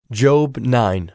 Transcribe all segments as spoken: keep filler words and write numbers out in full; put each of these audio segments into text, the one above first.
Job nine.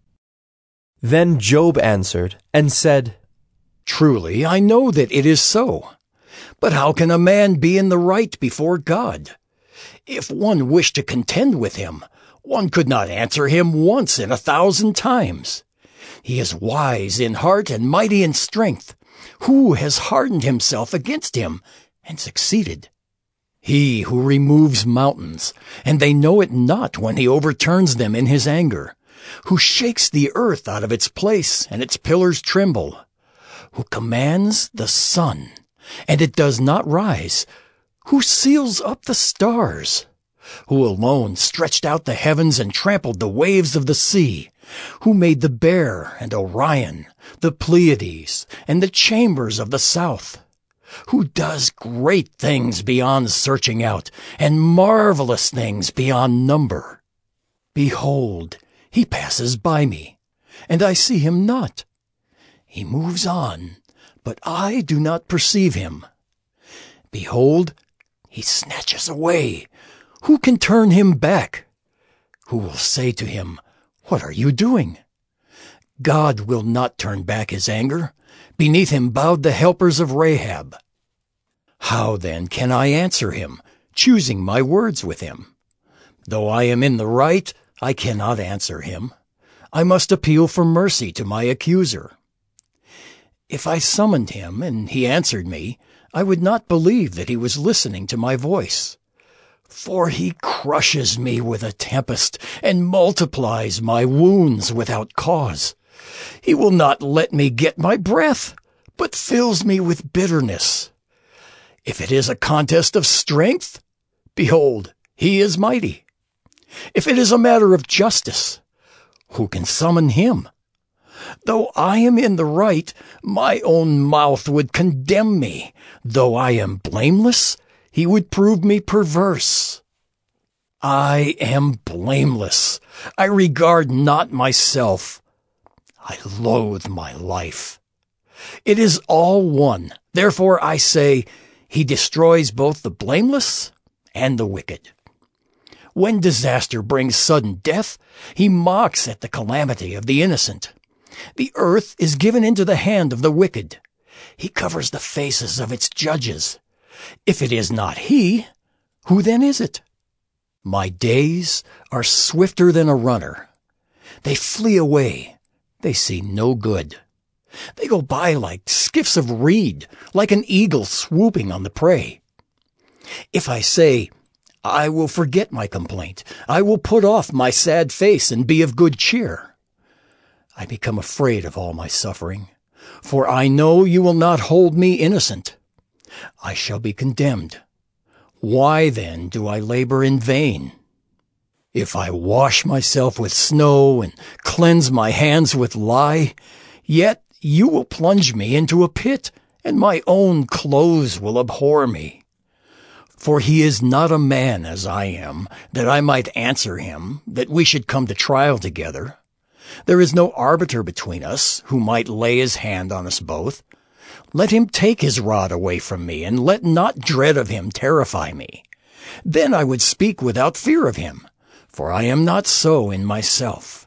Then Job answered and said, Truly, I know that it is so. But how can a man be in the right before God? If one wished to contend with him, one could not answer him once in a thousand times. He is wise in heart and mighty in strength. Who has hardened himself against him and succeeded? He who removes mountains, and they know it not when he overturns them in his anger, who shakes the earth out of its place, and its pillars tremble, who commands the sun, and it does not rise, who seals up the stars, who alone stretched out the heavens and trampled the waves of the sea, who made the Bear and Orion, the Pleiades, and the chambers of the south, who does great things beyond searching out, and marvelous things beyond number. Behold, he passes by me, and I see him not. He moves on, but I do not perceive him. Behold, he snatches away. Who can turn him back? Who will say to him, What are you doing? God will not turn back his anger. Beneath him bowed the helpers of Rahab. How then can I answer him, choosing my words with him? Though I am in the right, I cannot answer him. I must appeal for mercy to my accuser. If I summoned him and he answered me, I would not believe that he was listening to my voice. For he crushes me with a tempest and multiplies my wounds without cause. He will not let me get my breath, but fills me with bitterness. If it is a contest of strength, behold, he is mighty. If it is a matter of justice, who can summon him? Though I am in the right, my own mouth would condemn me. Though I am blameless, he would prove me perverse. I am blameless. I regard not myself. I loathe my life. It is all one. Therefore I say, he destroys both the blameless and the wicked. When disaster brings sudden death, he mocks at the calamity of the innocent. The earth is given into the hand of the wicked. He covers the faces of its judges. If it is not he, who then is it? My days are swifter than a runner. They flee away. They see no good. They go by like skiffs of reed, like an eagle swooping on the prey. If I say, I will forget my complaint, I will put off my sad face and be of good cheer, I become afraid of all my suffering, for I know you will not hold me innocent. I shall be condemned. Why then do I labor in vain? If I wash myself with snow and cleanse my hands with lye, yet you will plunge me into a pit, and my own clothes will abhor me. For he is not a man as I am, that I might answer him, that we should come to trial together. There is no arbiter between us, who might lay his hand on us both. Let him take his rod away from me, and let not dread of him terrify me. Then I would speak without fear of him, for I am not so in myself.